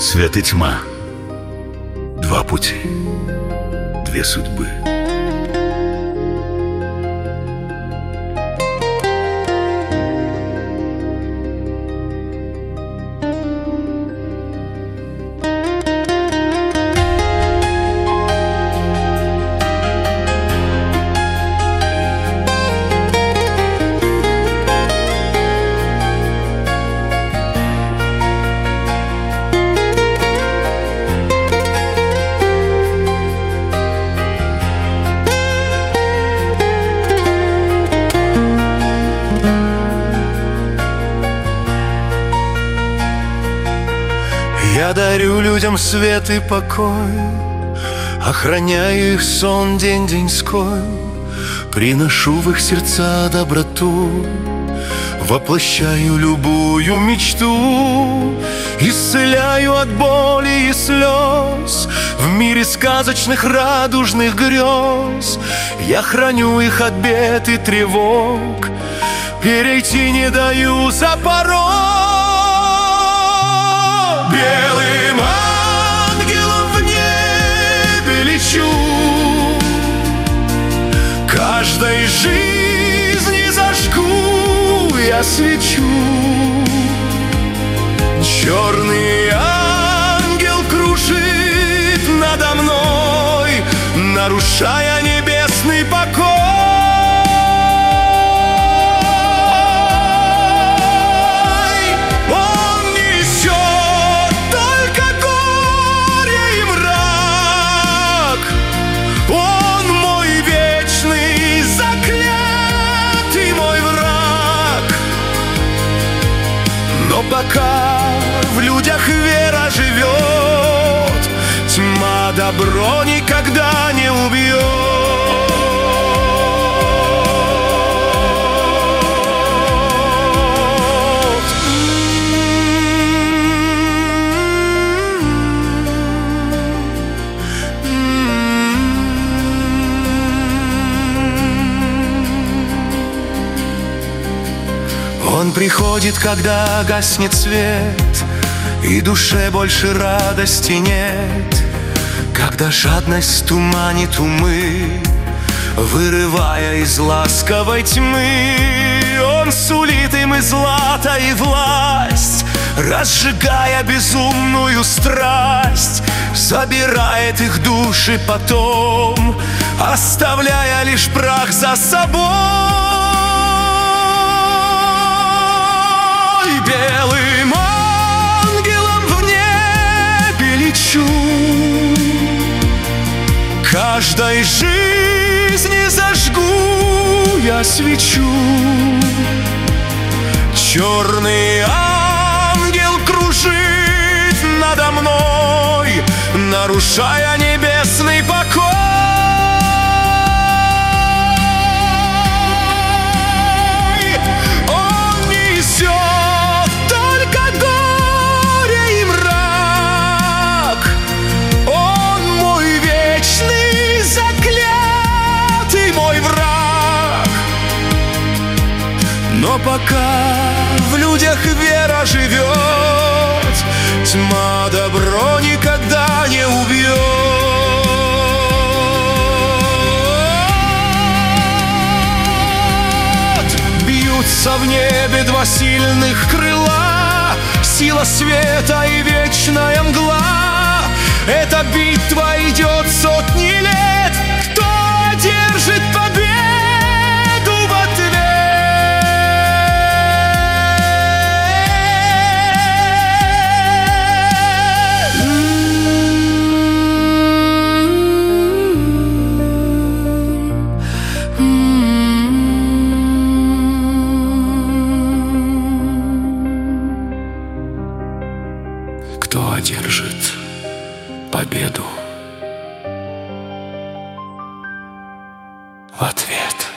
Свет и тьма. Два пути, две судьбы. Я дарю людям свет и покой, охраняю их сон день-деньской, приношу в их сердца доброту, воплощаю любую мечту, исцеляю от боли и слез в мире сказочных радужных грез. Я храню их от бед и тревог, перейти не даю за порог. Белым ангелом в небе лечу, каждой жизни зажгу я свечу. Черный ангел кружит надо мной, нарушая небесный покой. Но пока в людях вера живет, тьма добро никогда не убьет. Он приходит, когда гаснет свет, и душе больше радости нет, когда жадность туманит умы, вырывая из ласковой тьмы. Он сулит им и злато, и власть, разжигая безумную страсть, забирает их души потом, оставляя лишь прах за собой. Белым ангелом в небе лечу, каждой жизни зажгу я свечу. Черный ангел кружит надо мной, нарушая небесный покой. Но пока в людях вера живет, тьма добро никогда не убьет. Бьются в небе два сильных крыла, сила света и вечная мгла. Эта битва идет сотни лет, кто одержит победу в ответ? Кто одержит победу в ответ?